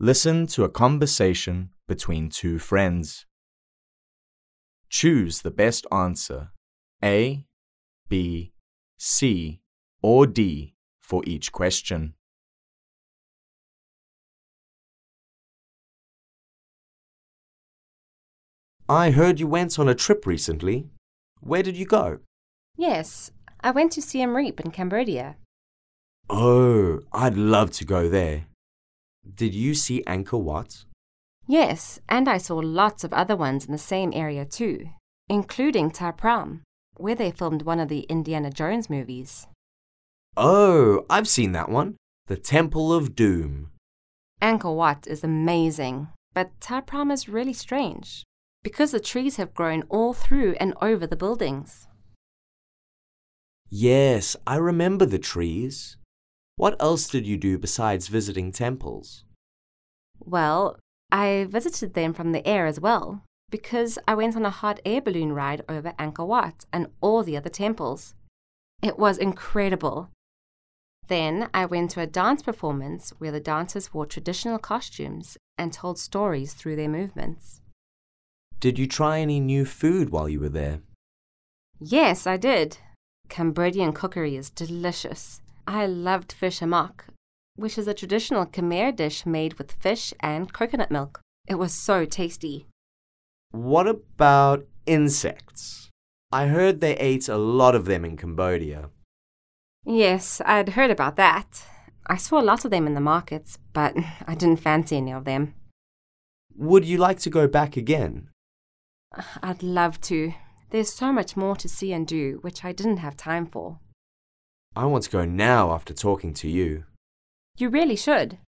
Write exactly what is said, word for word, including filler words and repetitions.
Listen to a conversation between two friends. Choose the best answer, A, B, C, or D for each question. I heard you went on a trip recently. Where did you go? Yes, I went to Siem Reap in Cambodia. Oh, I'd love to go there. Did you see Angkor Wat? Yes, and I saw lots of other ones in the same area too, including Ta Prohm, where they filmed one of the Indiana Jones movies. Oh, I've seen that one. The Temple of Doom. Angkor Wat is amazing, but Ta Prohm is really strange, because the trees have grown all through and over the buildings. Yes, I remember the trees. What else did you do besides visiting temples? Well, I visited them from the air as well, because I went on a hot air balloon ride over Angkor Wat and all the other temples. It was incredible. Then I went to a dance performance where the dancers wore traditional costumes and told stories through their movements. Did you try any new food while you were there? Yes, I did. Cambodian cookery is delicious. I loved fish amok, which is a traditional Khmer dish made with fish and coconut milk. It was so tasty. What about insects? I heard they ate a lot of them in Cambodia. Yes, I'd heard about that. I saw a lot of them in the markets, but I didn't fancy any of them. Would you like to go back again? I'd love to. There's so much more to see and do, which I didn't have time for. I want to go now after talking to you. You really should.